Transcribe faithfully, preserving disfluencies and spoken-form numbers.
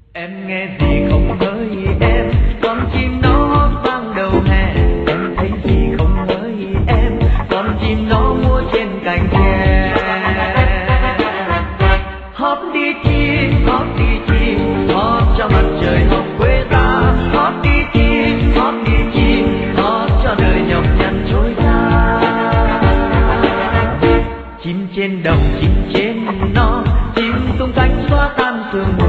Em nghe gì không hỡi em, con chim nó hót vang đầu hè. Em thấy gì không hỡi em, con chim nó múa trên cành tre. Hót đi chim, hót đi chim, hót cho mặt trời học quê ta. Hót đi chim, hót đi chim, hót cho đời nhọc nhằn trôi xa. Chim trên đồng, chim trên nó, chim tung cánh xóa tan sương mù.